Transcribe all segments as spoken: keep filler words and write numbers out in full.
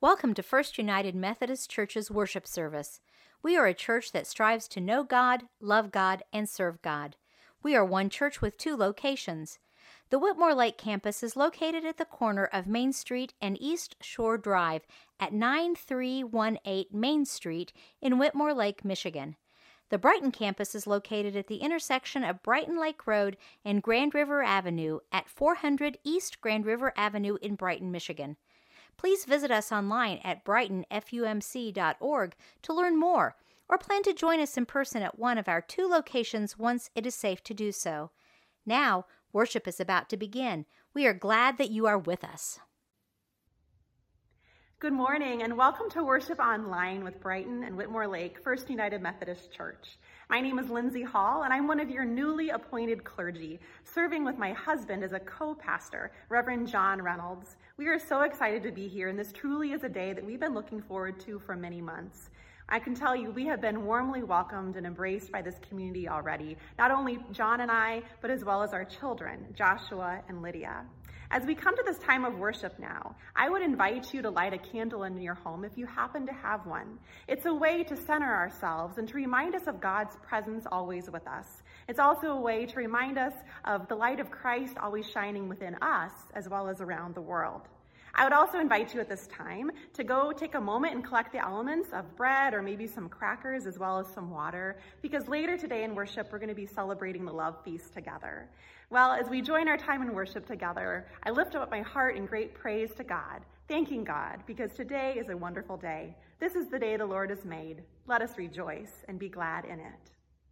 Welcome to First United Methodist Church's worship service. We are a church that strives to know God, love God, and serve God. We are one church with two locations. The Whitmore Lake campus is located at the corner of Main Street and East Shore Drive at nine three one eight Main Street in Whitmore Lake, Michigan. The Brighton campus is located at the intersection of Brighton Lake Road and Grand River Avenue at four hundred East Grand River Avenue in Brighton, Michigan. Please visit us online at brighton f u m c dot org to learn more, or plan to join us in person at one of our two locations once it is safe to do so. Now, worship is about to begin. We are glad that you are with us. Good morning and welcome to Worship Online with Brighton and Whitmore Lake First United Methodist Church. My name is Lindsay Hall and I'm one of your newly appointed clergy, serving with my husband as a co-pastor, Reverend John Reynolds. We are so excited to be here, and this truly is a day that we've been looking forward to for many months. I can tell you we have been warmly welcomed and embraced by this community already, not only John and I, but as well as our children, Joshua and Lydia. As we come to this time of worship now, I would invite you to light a candle in your home if you happen to have one. It's a way to center ourselves and to remind us of God's presence always with us. It's also a way to remind us of the light of Christ always shining within us as well as around the world. I would also invite you at this time to go take a moment and collect the elements of bread or maybe some crackers as well as some water, because later today in worship, we're going to be celebrating the love feast together. Well, as we join our time in worship together, I lift up my heart in great praise to God, thanking God, because today is a wonderful day. This is the day the Lord has made. Let us rejoice and be glad in it.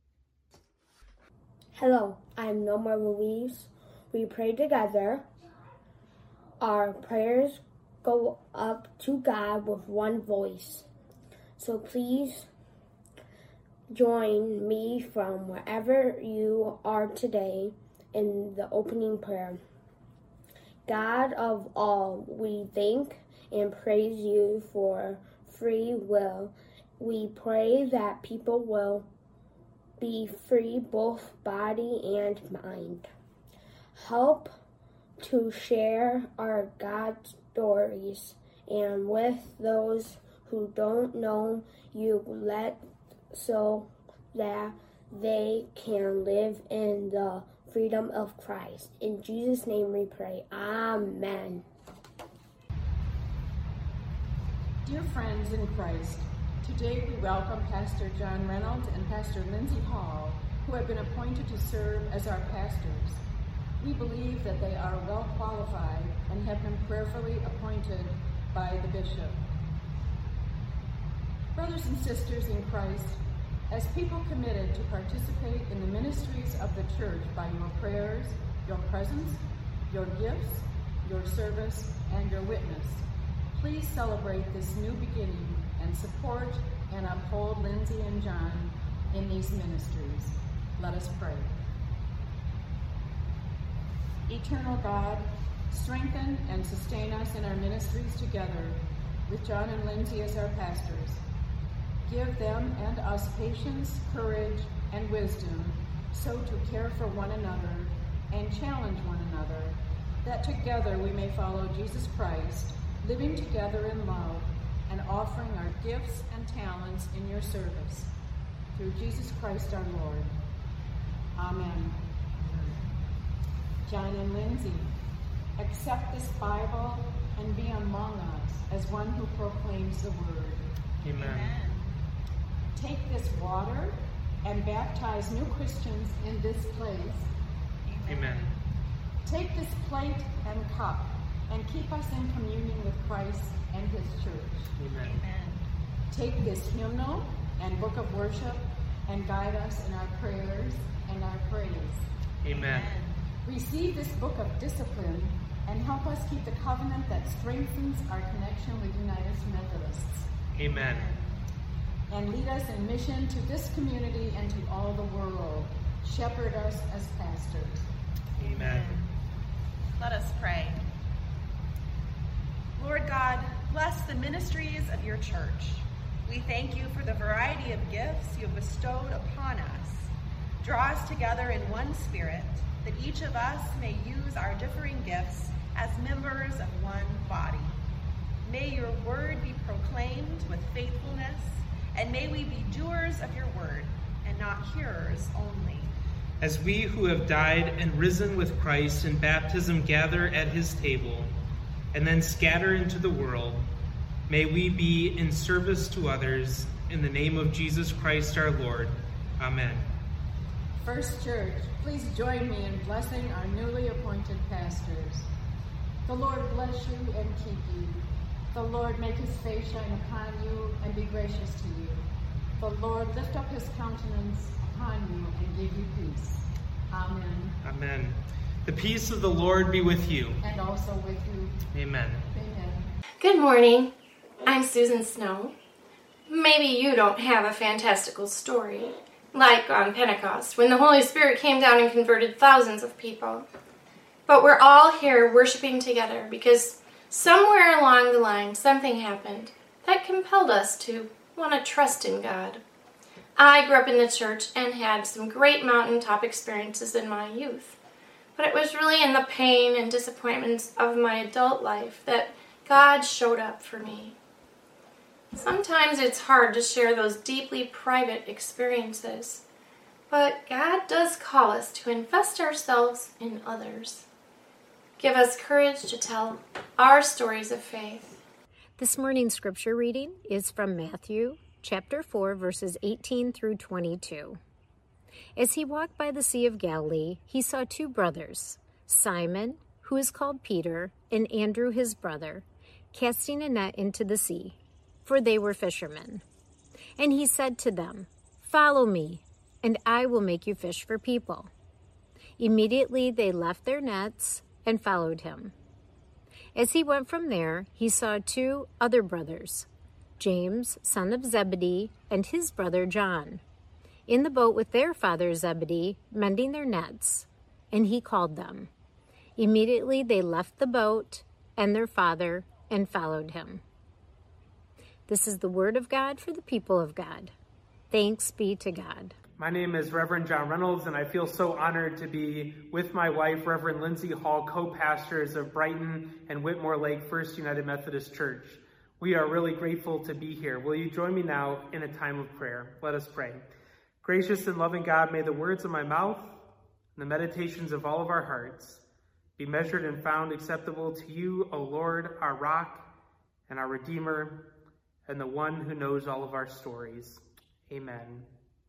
Hello, I'm Noma Ruiz. We pray together. Our prayers go up to God with one voice. So please join me from wherever you are today in the opening prayer. God of all, we thank and praise you for free will. We pray that people will be free, both body and mind. Help to share our God stories, and with those who don't know you, let so that they can live in the freedom of Christ. In Jesus' name we pray. Amen. Dear friends in Christ, today we welcome Pastor John Reynolds and Pastor Lindsay Hall, who have been appointed to serve as our pastors. We believe that they are well qualified and have been prayerfully appointed by the bishop. Brothers and sisters in Christ, as people committed to participate in the ministries of the church by your prayers, your presence, your gifts, your service, and your witness, please celebrate this new beginning and support and uphold Lindsay and John in these ministries. Let us pray. Eternal God, strengthen and sustain us in our ministries together with John and Lindsay as our pastors. Give them and us patience, courage, and wisdom so to care for one another and challenge one another, that together we may follow Jesus Christ, living together in love and offering our gifts and talents in your service. Through Jesus Christ our Lord. Amen. John and Lindsay, accept this Bible and be among us as one who proclaims the word. Amen. Amen. Take this water and baptize new Christians in this place. Amen. Amen. Take this plate and cup and keep us in communion with Christ and his church. Amen. Amen. Take this hymnal and book of worship and guide us in our prayers and our praise. Amen. Amen. Receive this book of discipline and help us keep the covenant that strengthens our connection with United Methodists. Amen. And lead us in mission to this community and to all the world. Shepherd us as pastors. Amen. Let us pray. Lord God, bless the ministries of your church. We thank you for the variety of gifts you have bestowed upon us. Draw us together in one spirit, that each of us may use our differing gifts as members of one body. May your word be proclaimed with faithfulness, and may we be doers of your word and not hearers only. As we who have died and risen with Christ in baptism gather at his table and then scatter into the world, may we be in service to others in the name of Jesus Christ our Lord. Amen. First Church, please join me in blessing our newly appointed pastors. The Lord bless you and keep you. The Lord make his face shine upon you and be gracious to you. The Lord lift up his countenance upon you and give you peace. Amen. Amen. The peace of the Lord be with you. And also with you. Amen. Amen. Good morning. I'm Susan Snow. Maybe you don't have a fantastical story, like on Pentecost, when the Holy Spirit came down and converted thousands of people. But we're all here worshiping together because somewhere along the line something happened that compelled us to want to trust in God. I grew up in the church and had some great mountaintop experiences in my youth. But it was really in the pain and disappointments of my adult life that God showed up for me. Sometimes it's hard to share those deeply private experiences, but God does call us to invest ourselves in others. Give us courage to tell our stories of faith. This morning's scripture reading is from Matthew chapter four, verses eighteen through twenty-two. As he walked by the Sea of Galilee, he saw two brothers, Simon, who is called Peter, and Andrew his brother, casting a net into the sea, for they were fishermen. And he said to them, "Follow me, and I will make you fish for people." Immediately they left their nets and followed him. As he went from there, he saw two other brothers, James, son of Zebedee, and his brother John, in the boat with their father Zebedee, mending their nets, and he called them. Immediately they left the boat and their father and followed him. This is the word of God for the people of God. Thanks be to God. My name is Reverend John Reynolds, and I feel so honored to be with my wife, Reverend Lindsay Hall, co-pastors of Brighton and Whitmore Lake First United Methodist Church. We are really grateful to be here. Will you join me now in a time of prayer? Let us pray. Gracious and loving God, may the words of my mouth and the meditations of all of our hearts be measured and found acceptable to you, O Lord, our rock and our Redeemer, and the one who knows all of our stories. Amen.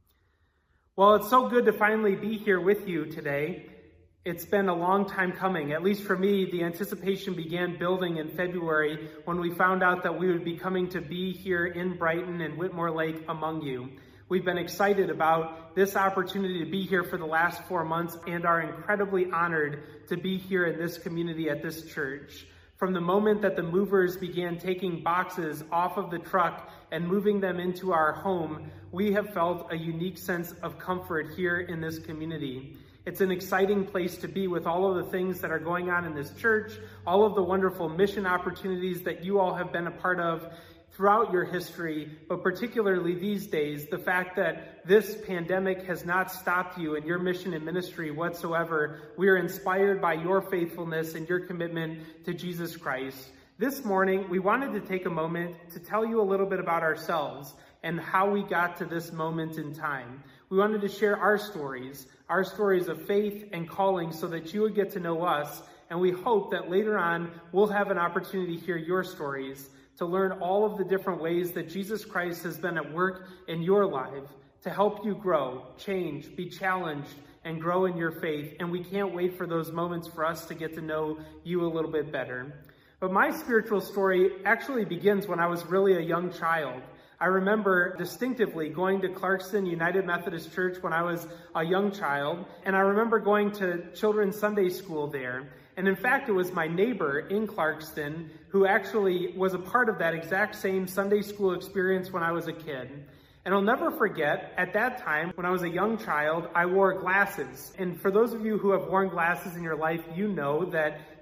Well, it's so good to finally be here with you today. It's been a long time coming. At least for me, the anticipation began building in February when we found out that we would be coming to be here in Brighton and Whitmore Lake among you. We've been excited about this opportunity to be here for the last four months and are incredibly honored to be here in this community at this church. From the moment that the movers began taking boxes off of the truck and moving them into our home, we have felt a unique sense of comfort here in this community. It's an exciting place to be with all of the things that are going on in this church, all of the wonderful mission opportunities that you all have been a part of throughout your history, but particularly these days, the fact that this pandemic has not stopped you in your mission and ministry whatsoever. We are inspired by your faithfulness and your commitment to Jesus Christ. This morning, we wanted to take a moment to tell you a little bit about ourselves and how we got to this moment in time. We wanted to share our stories, our stories of faith and calling, so that you would get to know us, and we hope that later on, we'll have an opportunity to hear your stories, to learn all of the different ways that Jesus Christ has been at work in your life to help you grow, change, be challenged, and grow in your faith. And we can't wait for those moments for us to get to know you a little bit better. But my spiritual story actually begins when I was really a young child. I remember distinctively going to Clarkston United Methodist Church when I was a young child, and I remember going to children's Sunday school there. And in fact, it was my neighbor in Clarkston who actually was a part of that exact same Sunday school experience when I was a kid. And I'll never forget, at that time, when I was a young child, I wore glasses. And for those of you who have worn glasses in your life, you know that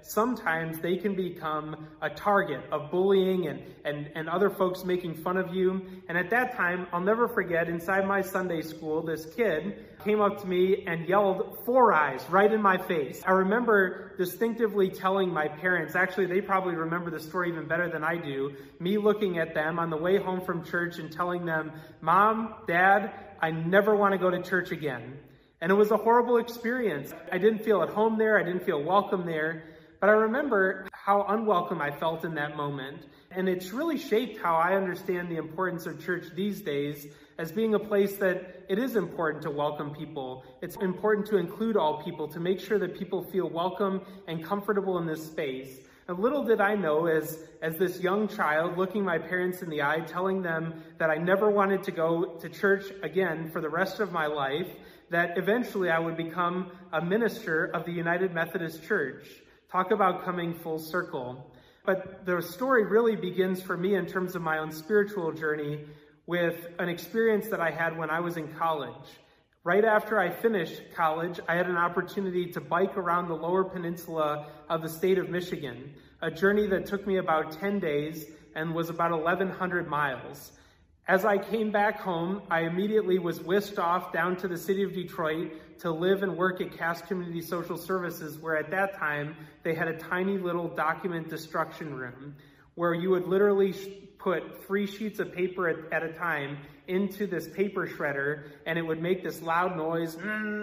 sometimes they can become a target of bullying and, and, and other folks making fun of you. And at that time, I'll never forget, inside my Sunday school, this kid came up to me and yelled "Four Eyes" right in my face. I remember distinctively telling my parents, actually they probably remember the story even better than I do, me looking at them on the way home from church and telling them, "Mom, Dad, I never want to go to church again." And it was a horrible experience. I didn't feel at home there. I didn't feel welcome there. But I remember how unwelcome I felt in that moment. And it's really shaped how I understand the importance of church these days as being a place that it is important to welcome people. It's important to include all people, to make sure that people feel welcome and comfortable in this space. And little did I know, as, as this young child, looking my parents in the eye, telling them that I never wanted to go to church again for the rest of my life, that eventually I would become a minister of the United Methodist Church. Talk about coming full circle. But the story really begins for me in terms of my own spiritual journey with an experience that I had when I was in college. Right after I finished college, I had an opportunity to bike around the Lower Peninsula of the state of Michigan, a journey that took me about ten days and was about eleven hundred miles. As I came back home, I immediately was whisked off down to the city of Detroit to live and work at Cass Community Social Services, where at that time they had a tiny little document destruction room where you would literally put three sheets of paper at, at a time into this paper shredder, and it would make this loud noise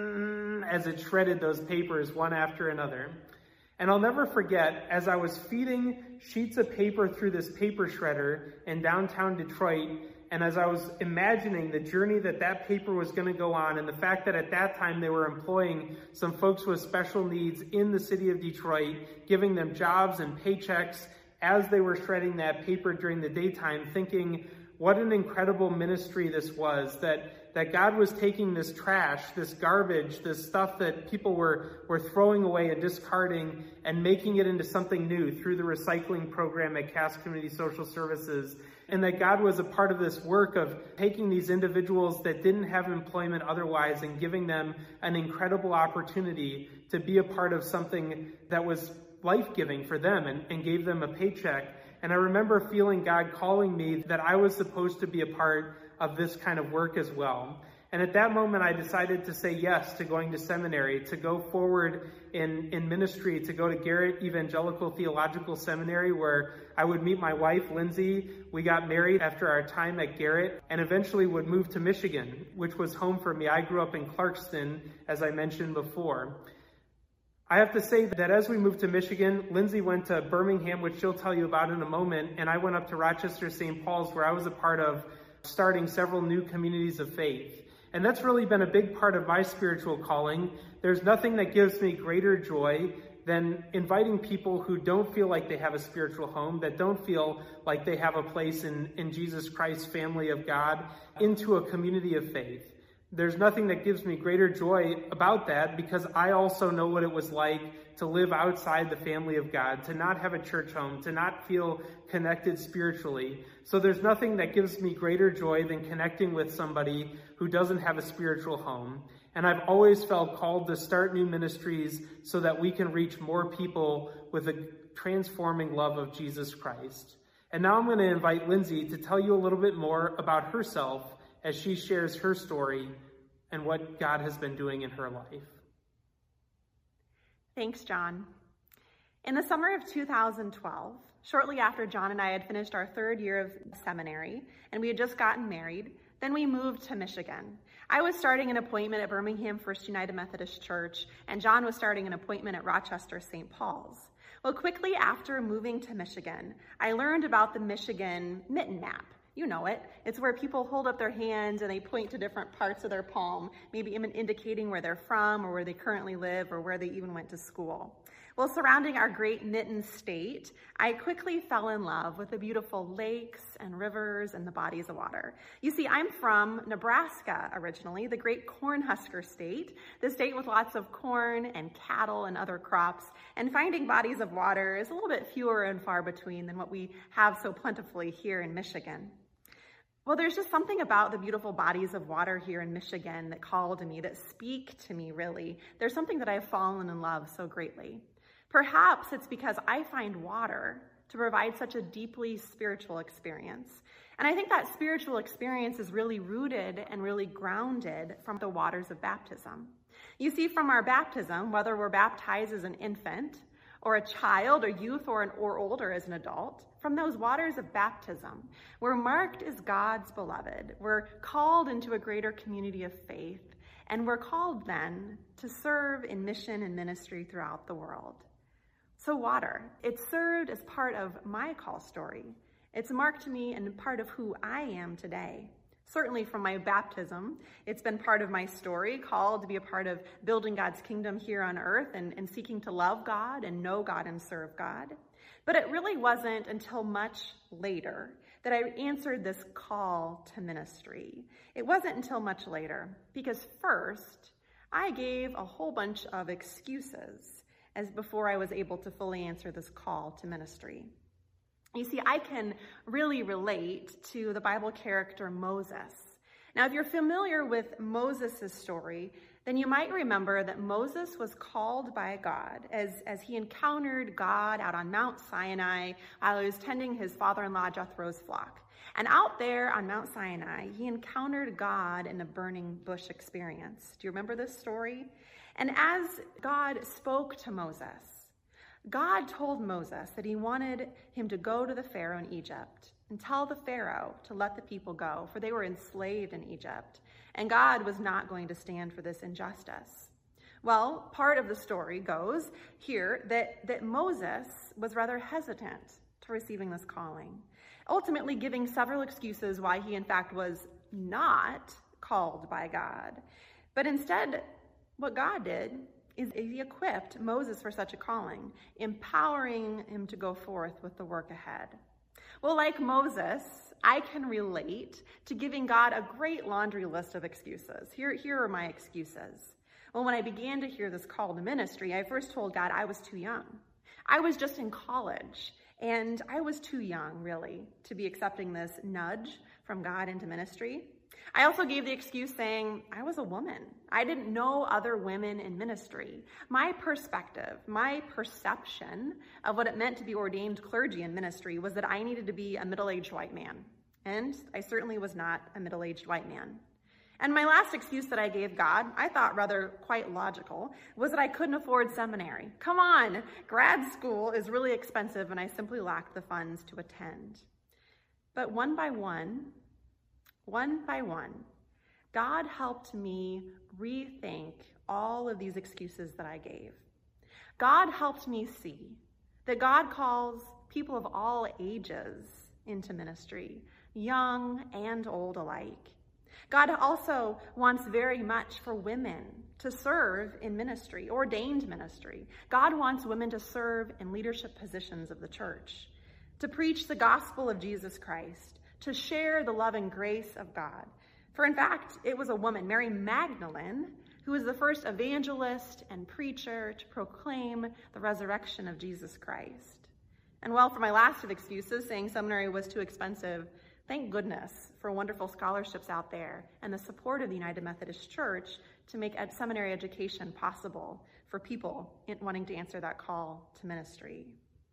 mm, as it shredded those papers one after another. And I'll never forget, as I was feeding sheets of paper through this paper shredder in downtown Detroit, and as I was imagining the journey that that paper was going to go on, and the fact that at that time they were employing some folks with special needs in the city of Detroit, giving them jobs and paychecks as they were shredding that paper during the daytime, thinking what an incredible ministry this was, that, that God was taking this trash, this garbage, this stuff that people were, were throwing away and discarding and making it into something new through the recycling program at Cass Community Social Services. And that God was a part of this work of taking these individuals that didn't have employment otherwise and giving them an incredible opportunity to be a part of something that was life-giving for them and, and gave them a paycheck. And I remember feeling God calling me that I was supposed to be a part of this kind of work as well. And at that moment, I decided to say yes to going to seminary, to go forward in, in ministry, to go to Garrett Evangelical Theological Seminary, where I would meet my wife, Lindsay. We got married after our time at Garrett and eventually would move to Michigan, which was home for me. I grew up in Clarkston, as I mentioned before. I have to say that as we moved to Michigan, Lindsay went to Birmingham, which she'll tell you about in a moment, and I went up to Rochester Saint Paul's, where I was a part of starting several new communities of faith. And that's really been a big part of my spiritual calling. There's nothing that gives me greater joy than inviting people who don't feel like they have a spiritual home, that don't feel like they have a place in, in Jesus Christ's family of God, into a community of faith. There's nothing that gives me greater joy about that, because I also know what it was like to live outside the family of God, to not have a church home, to not feel connected spiritually. So there's nothing that gives me greater joy than connecting with somebody who doesn't have a spiritual home. And I've always felt called to start new ministries so that we can reach more people with a transforming love of Jesus Christ. And now I'm going to invite Lindsay to tell you a little bit more about herself as she shares her story and what God has been doing in her life. Thanks, John. In the summer of two thousand twelve, shortly after John and I had finished our third year of seminary and we had just gotten married, then we moved to Michigan. I was starting an appointment at Birmingham First United Methodist Church, and John was starting an appointment at Rochester Saint Paul's. Well, quickly after moving to Michigan, I learned about the Michigan Mitten Map. You know it. It's where people hold up their hands and they point to different parts of their palm, maybe even indicating where they're from or where they currently live or where they even went to school. Well, surrounding our great Mitten state, I quickly fell in love with the beautiful lakes and rivers and the bodies of water. You see, I'm from Nebraska originally, the great Cornhusker state, the state with lots of corn and cattle and other crops, and finding bodies of water is a little bit fewer and far between than what we have so plentifully here in Michigan. Well, there's just something about the beautiful bodies of water here in Michigan that call to me, that speak to me, really. There's something that I have fallen in love so greatly. Perhaps it's because I find water to provide such a deeply spiritual experience. And I think that spiritual experience is really rooted and really grounded from the waters of baptism. You see, from our baptism, whether we're baptized as an infant or a child or youth or, an, or older as an adult, from those waters of baptism, we're marked as God's beloved. We're called into a greater community of faith, and we're called then to serve in mission and ministry throughout the world. So water, it served as part of my call story. It's marked me and part of who I am today. Certainly from my baptism, it's been part of my story, called to be a part of building God's kingdom here on earth and, and seeking to love God and know God and serve God. But it really wasn't until much later that I answered this call to ministry. It wasn't until much later, because first, I gave a whole bunch of excuses as before I was able to fully answer this call to ministry. You see, I can really relate to the Bible character Moses. Now, if you're familiar with Moses' story, then you might remember that Moses was called by God as, as he encountered God out on Mount Sinai while he was tending his father-in-law Jethro's flock. And out there on Mount Sinai, he encountered God in a burning bush experience. Do you remember this story? And as God spoke to Moses, God told Moses that he wanted him to go to the Pharaoh in Egypt and tell the Pharaoh to let the people go, for they were enslaved in Egypt, and God was not going to stand for this injustice. Well, part of the story goes here that, that Moses was rather hesitant to receiving this calling, ultimately giving several excuses why he in fact was not called by God. But instead, what God did is he equipped Moses for such a calling, empowering him to go forth with the work ahead. Well, like Moses, I can relate to giving God a great laundry list of excuses. Here, here are my excuses. Well, when I began to hear this call to ministry, I first told God I was too young. I was just in college, and I was too young, really, to be accepting this nudge from God into ministry. I also gave the excuse saying I was a woman. I didn't know other women in ministry. My perspective, my perception of what it meant to be ordained clergy in ministry was that I needed to be a middle-aged white man. And I certainly was not a middle-aged white man. And my last excuse that I gave God, I thought rather quite logical, was that I couldn't afford seminary. Come on, grad school is really expensive and I simply lacked the funds to attend. But one by one, One by one, God helped me rethink all of these excuses that I gave. God helped me see that God calls people of all ages into ministry, young and old alike. God also wants very much for women to serve in ministry, ordained ministry. God wants women to serve in leadership positions of the church, to preach the gospel of Jesus Christ, to share the love and grace of God. For in fact, it was a woman, Mary Magdalene, who was the first evangelist and preacher to proclaim the resurrection of Jesus Christ. And well, for my last of excuses, saying seminary was too expensive, thank goodness for wonderful scholarships out there and the support of the United Methodist Church to make seminary education possible for people wanting to answer that call to ministry.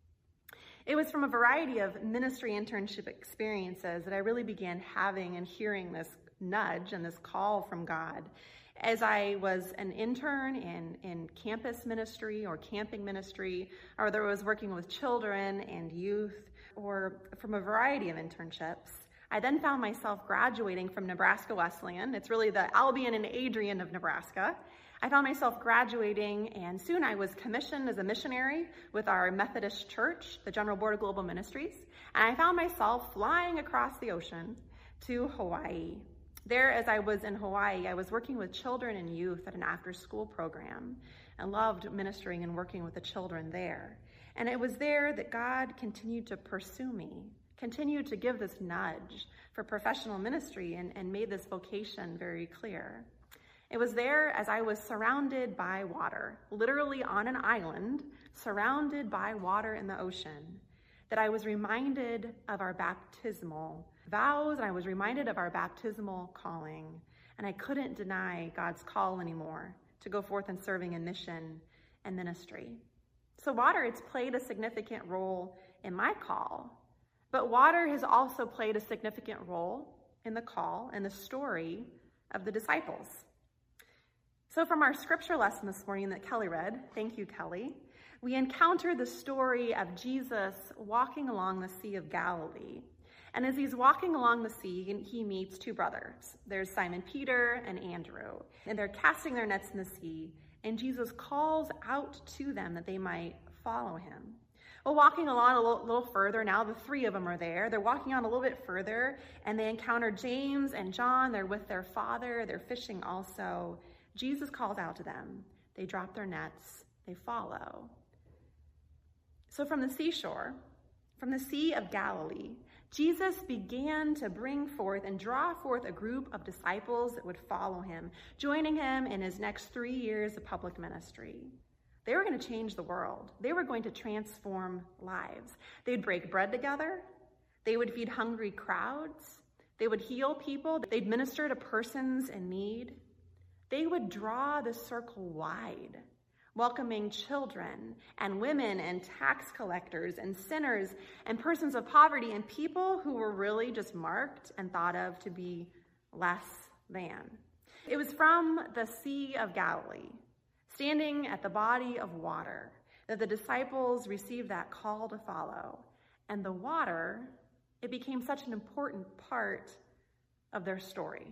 It was from a variety of ministry internship experiences that I really began having and hearing this nudge and this call from God. As I was an intern in, in campus ministry or camping ministry, or whether I was working with children and youth, or from a variety of internships, I then found myself graduating from Nebraska Wesleyan. It's really the Albion and Adrian of Nebraska. I found myself graduating, and soon I was commissioned as a missionary with our Methodist Church, the General Board of Global Ministries, and I found myself flying across the ocean to Hawaii. There, as I was in Hawaii, I was working with children and youth at an after-school program and loved ministering and working with the children there. And it was there that God continued to pursue me, continued to give this nudge for professional ministry, and, and made this vocation very clear. It was there as I was surrounded by water, literally on an island, surrounded by water in the ocean, that I was reminded of our baptismal vows, and I was reminded of our baptismal calling, and I couldn't deny God's call anymore to go forth in serving in mission and ministry. So water, it's played a significant role in my call, but water has also played a significant role in the call and the story of the disciples. So from our scripture lesson this morning that Kelly read, thank you, Kelly, we encounter the story of Jesus walking along the Sea of Galilee. And as he's walking along the sea, he meets two brothers. There's Simon Peter and Andrew, and they're casting their nets in the sea, and Jesus calls out to them that they might follow him. Well, walking along a little, little further, now the three of them are there. They're walking on a little bit further, and they encounter James and John. They're with their father. They're fishing also. Jesus calls out to them. They drop their nets. They follow. So from the seashore, from the Sea of Galilee, Jesus began to bring forth and draw forth a group of disciples that would follow him, joining him in his next three years of public ministry. They were going to change the world. They were going to transform lives. They'd break bread together. They would feed hungry crowds. They would heal people. They'd minister to persons in need. They would draw the circle wide, welcoming children and women and tax collectors and sinners and persons of poverty and people who were really just marked and thought of to be less than. It was from the Sea of Galilee, standing at the body of water, that the disciples received that call to follow. And the water, it became such an important part of their story.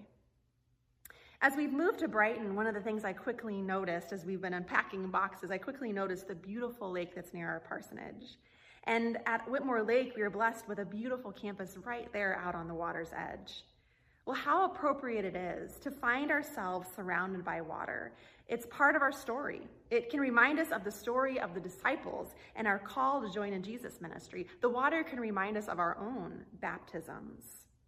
As we've moved to Brighton, one of the things I quickly noticed as we've been unpacking boxes, I quickly noticed the beautiful lake that's near our parsonage. And at Whitmore Lake, we were blessed with a beautiful campus right there out on the water's edge. Well, how appropriate it is to find ourselves surrounded by water. It's part of our story. It can remind us of the story of the disciples and our call to join in Jesus' ministry. The water can remind us of our own baptisms.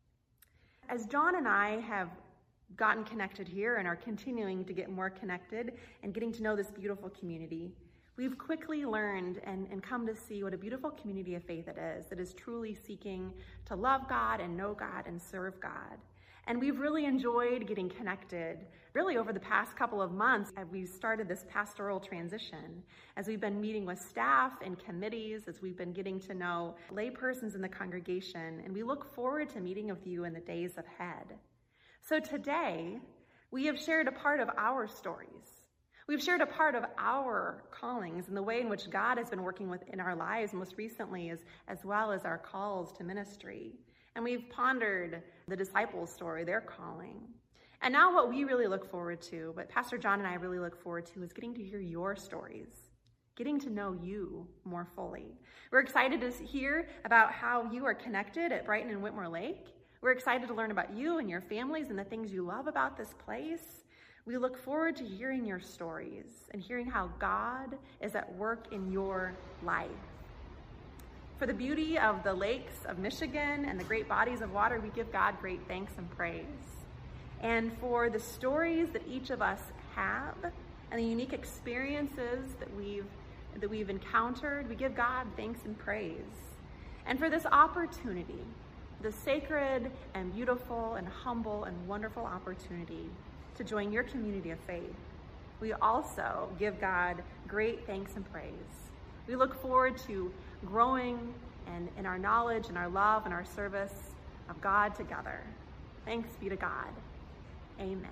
As John and I have gotten connected here and are continuing to get more connected and getting to know this beautiful community, we've quickly learned and, and come to see what a beautiful community of faith it is that is truly seeking to love God and know God and serve God. And we've really enjoyed getting connected really over the past couple of months as we started this pastoral transition, as we've been meeting with staff and committees, as we've been getting to know laypersons in the congregation, and we look forward to meeting with you in the days ahead. So today, we have shared a part of our stories. We've shared a part of our callings and the way in which God has been working within our lives, most recently, as, as well as our calls to ministry. And we've pondered the disciples' story, their calling. And now what we really look forward to, what Pastor John and I really look forward to, is getting to hear your stories, getting to know you more fully. We're excited to hear about how you are connected at Brighton and Whitmore Lake. We're excited to learn about you and your families and the things you love about this place. We look forward to hearing your stories and hearing how God is at work in your life. For the beauty of the lakes of Michigan and the great bodies of water, we give God great thanks and praise. And for the stories that each of us have and the unique experiences that we've, that we've encountered, we give God thanks and praise. And for this opportunity, the sacred and beautiful and humble and wonderful opportunity to join your community of faith, we also give God great thanks and praise. We look forward to growing and in our knowledge and our love and our service of God together. Thanks be to God. Amen.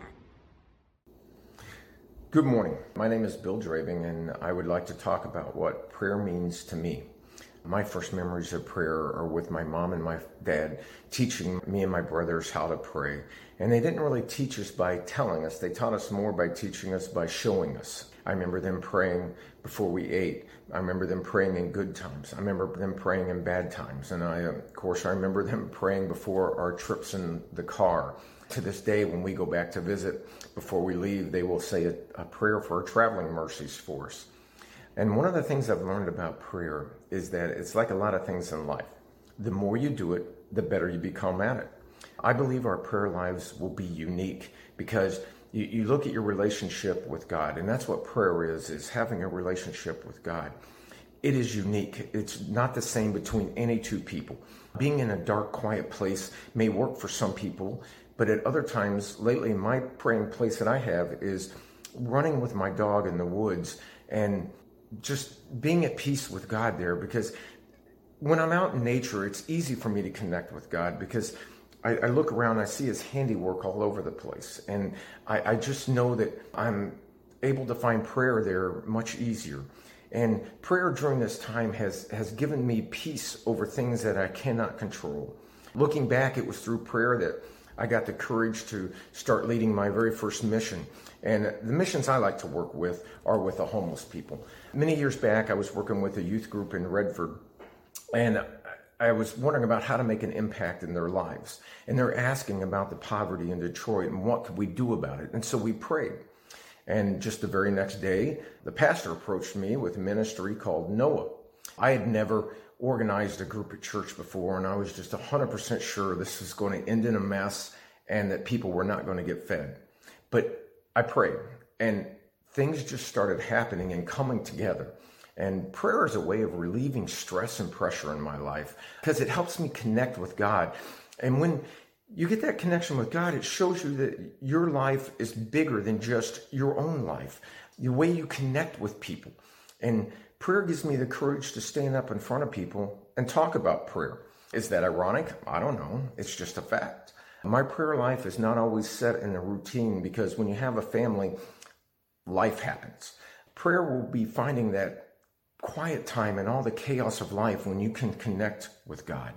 Good morning. My name is Bill Draving, and I would like to talk about what prayer means to me. My first memories of prayer are with my mom and my dad teaching me and my brothers how to pray. And they didn't really teach us by telling us. They taught us more by teaching us, by showing us. I remember them praying before we ate. I remember them praying in good times. I remember them praying in bad times. And I, of course, I remember them praying before our trips in the car. To this day, when we go back to visit, before we leave, they will say a, a prayer for our traveling mercies for us. And one of the things I've learned about prayer is that it's like a lot of things in life. The more you do it, the better you become at it. I believe our prayer lives will be unique because you, you look at your relationship with God, and that's what prayer is, is having a relationship with God. It is unique. It's not the same between any two people. Being in a dark, quiet place may work for some people, but at other times, lately, my praying place that I have is running with my dog in the woods and just being at peace with God there, because when I'm out in nature, it's easy for me to connect with God because I, I look around, I see his handiwork all over the place. And I, I just know that I'm able to find prayer there much easier. And prayer during this time has, has given me peace over things that I cannot control. Looking back, it was through prayer that I got the courage to start leading my very first mission. And the missions I like to work with are with the homeless people. Many years back, I was working with a youth group in Redford, and I was wondering about how to make an impact in their lives. And they're asking about the poverty in Detroit and what could we do about it. And so we prayed. And just the very next day, the pastor approached me with a ministry called Noah. I had never organized a group at church before, and I was just one hundred percent sure this was going to end in a mess and that people were not going to get fed. But I prayed, and things just started happening and coming together. And prayer is a way of relieving stress and pressure in my life because it helps me connect with God. And when you get that connection with God, it shows you that your life is bigger than just your own life, the way you connect with people. And prayer gives me the courage to stand up in front of people and talk about prayer. Is that ironic? I don't know. It's just a fact. My prayer life is not always set in a routine because when you have a family, life happens. Prayer will be finding that quiet time in all the chaos of life when you can connect with God.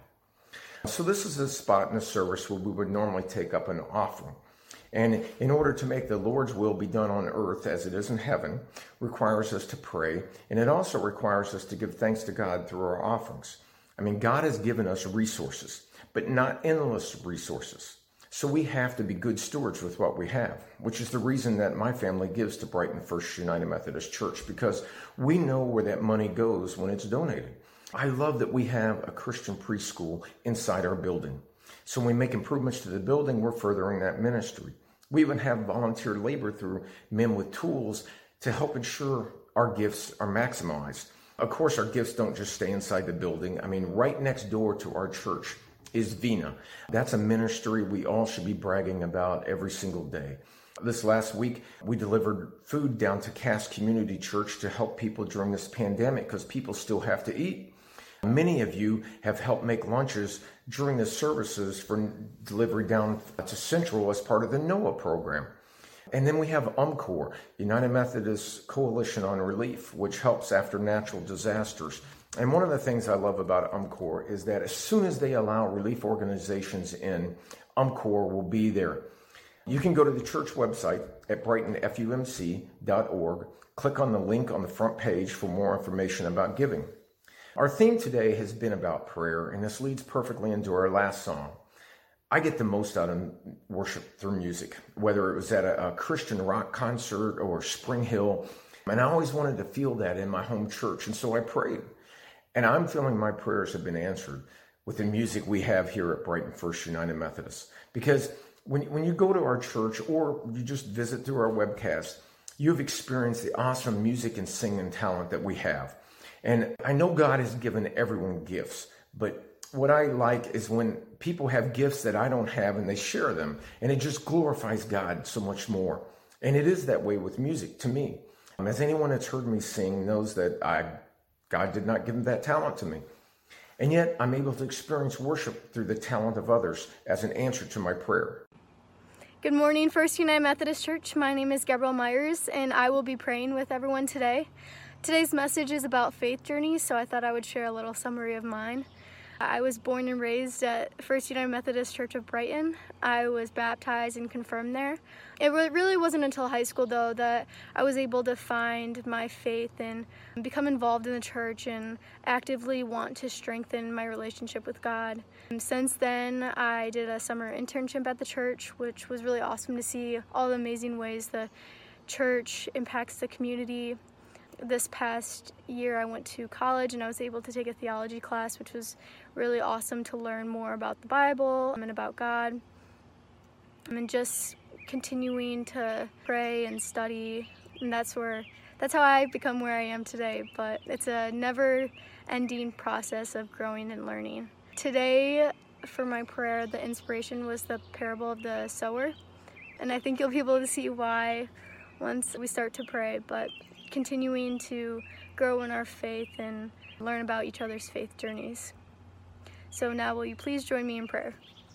So this is a spot in the service where we would normally take up an offering. And in order to make the Lord's will be done on earth as it is in heaven, requires us to pray. And it also requires us to give thanks to God through our offerings. I mean, God has given us resources, but not endless resources. So we have to be good stewards with what we have, which is the reason that my family gives to Brighton First United Methodist Church, because we know where that money goes when it's donated. I love that we have a Christian preschool inside our building. So when we make improvements to the building, we're furthering that ministry. We even have volunteer labor through Men with Tools to help ensure our gifts are maximized. Of course, our gifts don't just stay inside the building. I mean, right next door to our church is Vina. That's a ministry we all should be bragging about every single day. This last week, we delivered food down to Cass Community Church to help people during this pandemic because people still have to eat. Many of you have helped make lunches during the services for delivery down to Central as part of the Noah program. And then we have UMCOR, United Methodist Coalition on Relief, which helps after natural disasters. And one of the things I love about UMCOR is that as soon as they allow relief organizations in, UMCOR will be there. You can go to the church website at brighton f u m c dot org, click on the link on the front page for more information about giving. Our theme today has been about prayer, and this leads perfectly into our last song. I get the most out of worship through music, whether it was at a, a Christian rock concert or Spring Hill, and I always wanted to feel that in my home church, and so I prayed. And I'm feeling my prayers have been answered with the music we have here at Brighton First United Methodist. Because when, when you go to our church or you just visit through our webcast, you've experienced the awesome music and singing talent that we have. And I know God has given everyone gifts, but what I like is when people have gifts that I don't have and they share them, and it just glorifies God so much more. And it is that way with music to me. As anyone that's heard me sing knows that I, God did not give that talent to me. And yet I'm able to experience worship through the talent of others as an answer to my prayer. Good morning, First United Methodist Church. My name is Gabrielle Myers, and I will be praying with everyone today. Today's message is about faith journeys, so I thought I would share a little summary of mine. I was born and raised at First United Methodist Church of Brighton. I was baptized and confirmed there. It really wasn't until high school, though, that I was able to find my faith and become involved in the church and actively want to strengthen my relationship with God. And since then, I did a summer internship at the church, which was really awesome to see all the amazing ways the church impacts the community. This past year I went to college and I was able to take a theology class, which was really awesome to learn more about the Bible and about God. And just continuing to pray and study, and that's where that's how I become where I am today. But it's a never-ending process of growing and learning. Today, for my prayer, the inspiration was the parable of the sower, and I think you'll be able to see why once we start to pray. But continuing to grow in our faith and learn about each other's faith journeys. So now will you please join me in prayer?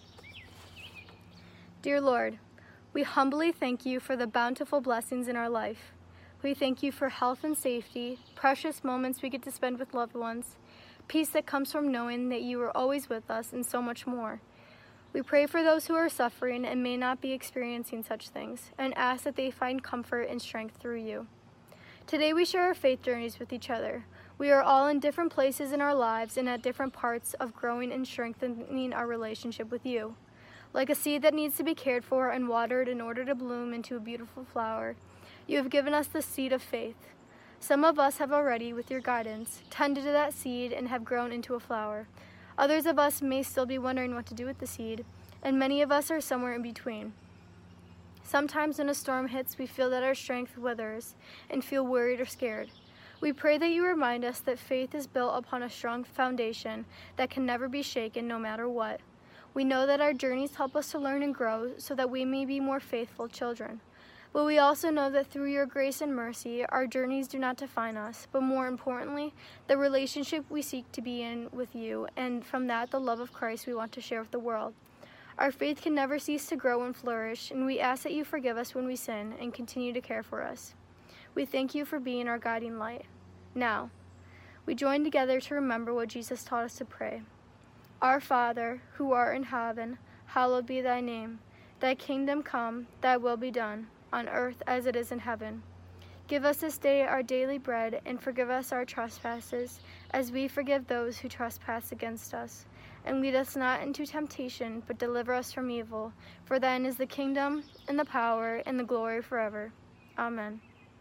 Dear Lord, we humbly thank you for the bountiful blessings in our life. We thank you for health and safety, precious moments we get to spend with loved ones, peace that comes from knowing that you are always with us, and so much more. We pray for those who are suffering and may not be experiencing such things, and ask that they find comfort and strength through you. Today we share our faith journeys with each other. We are all in different places in our lives and at different parts of growing and strengthening our relationship with you. Like a seed that needs to be cared for and watered in order to bloom into a beautiful flower, you have given us the seed of faith. Some of us have already, with your guidance, tended to that seed and have grown into a flower. Others of us may still be wondering what to do with the seed, and many of us are somewhere in between. Sometimes when a storm hits, we feel that our strength withers and feel worried or scared. We pray that you remind us that faith is built upon a strong foundation that can never be shaken no matter what. We know that our journeys help us to learn and grow so that we may be more faithful children. But we also know that through your grace and mercy, our journeys do not define us, but more importantly, the relationship we seek to be in with you, and from that, the love of Christ we want to share with the world. Our faith can never cease to grow and flourish, and we ask that you forgive us when we sin and continue to care for us. We thank you for being our guiding light. Now, we join together to remember what Jesus taught us to pray. Our Father, who art in heaven, hallowed be thy name. Thy kingdom come, thy will be done, on earth as it is in heaven. Give us this day our daily bread, and forgive us our trespasses, as we forgive those who trespass against us. And lead us not into temptation, but deliver us from evil. For thine is the kingdom, and the power, and the glory forever. Amen.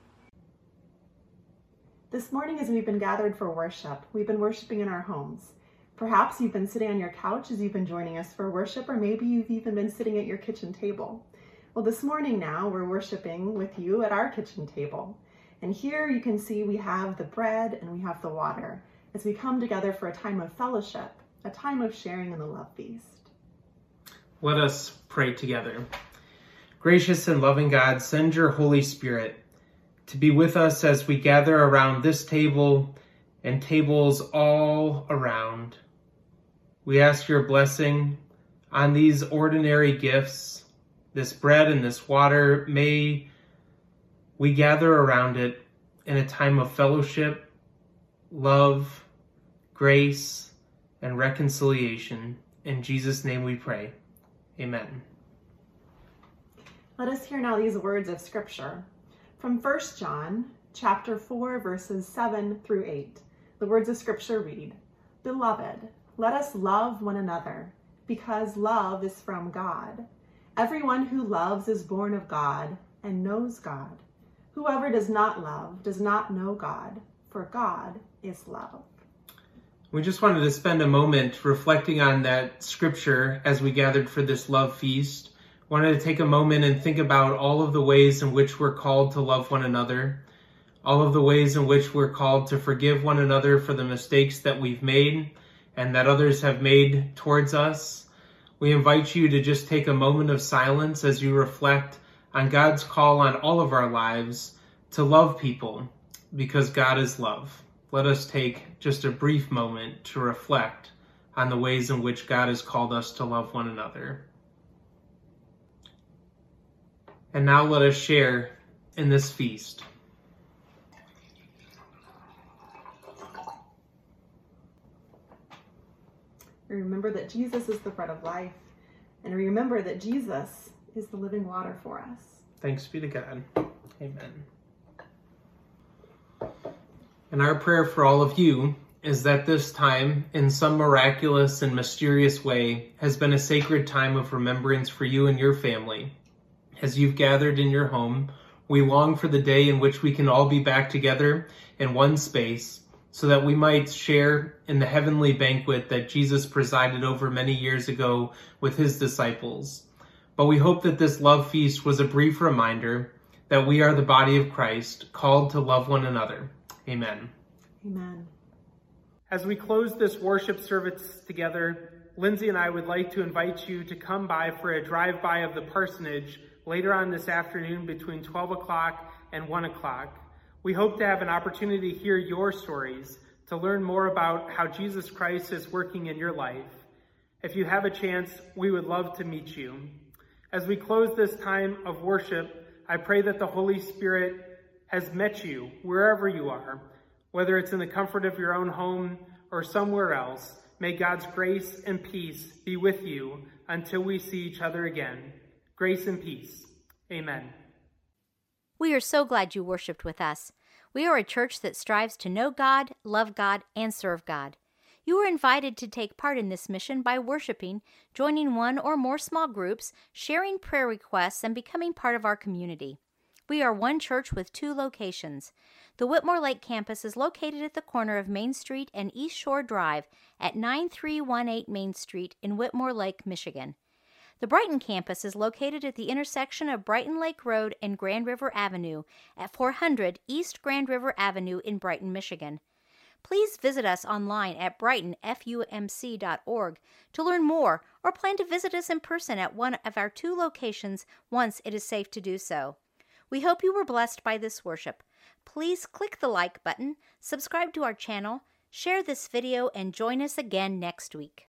This morning, as we've been gathered for worship, we've been worshiping in our homes. Perhaps you've been sitting on your couch as you've been joining us for worship, or maybe you've even been sitting at your kitchen table. Well, this morning now, we're worshiping with you at our kitchen table. And here you can see we have the bread and we have the water as we come together for a time of fellowship, a time of sharing in the love feast. Let us pray together. Gracious and loving God, send your Holy Spirit to be with us as we gather around this table and tables all around. We ask your blessing on these ordinary gifts, this bread and this water. May we gather around it in a time of fellowship, love, grace, and reconciliation. In Jesus' name we pray. Amen. Let us hear now these words of Scripture from First John chapter four, verses seven through eight. The words of Scripture read, "Beloved, let us love one another, because love is from God. Everyone who loves is born of God and knows God. Whoever does not love does not know God, for God is love." We just wanted to spend a moment reflecting on that scripture as we gathered for this love feast. Wanted to take a moment and think about all of the ways in which we're called to love one another, all of the ways in which we're called to forgive one another for the mistakes that we've made and that others have made towards us. We invite you to just take a moment of silence as you reflect on God's call on all of our lives to love people, because God is love. Let us take just a brief moment to reflect on the ways in which God has called us to love one another. And now let us share in this feast. Remember that Jesus is the bread of life, and remember that Jesus is the living water for us. Thanks be to God. Amen. And our prayer for all of you is that this time, in some miraculous and mysterious way, has been a sacred time of remembrance for you and your family. As you've gathered in your home, we long for the day in which we can all be back together in one space, so that we might share in the heavenly banquet that Jesus presided over many years ago with his disciples. But we hope that this love feast was a brief reminder that we are the body of Christ, called to love one another. Amen. Amen. As we close this worship service together, Lindsay and I would like to invite you to come by for a drive-by of the parsonage later on this afternoon between twelve o'clock and one o'clock. We hope to have an opportunity to hear your stories, to learn more about how Jesus Christ is working in your life. If you have a chance, we would love to meet you. As we close this time of worship, I pray that the Holy Spirit has met you wherever you are, whether it's in the comfort of your own home or somewhere else. May God's grace and peace be with you until we see each other again. Grace and peace. Amen. We are so glad you worshiped with us. We are a church that strives to know God, love God, and serve God. You are invited to take part in this mission by worshiping, joining one or more small groups, sharing prayer requests, and becoming part of our community. We are one church with two locations. The Whitmore Lake campus is located at the corner of Main Street and East Shore Drive at nine three one eight Main Street in Whitmore Lake, Michigan. The Brighton campus is located at the intersection of Brighton Lake Road and Grand River Avenue at four hundred East Grand River Avenue in Brighton, Michigan. Please visit us online at brighton f u m c dot org to learn more or plan to visit us in person at one of our two locations once it is safe to do so. We hope you were blessed by this worship. Please click the like button, subscribe to our channel, share this video, and join us again next week.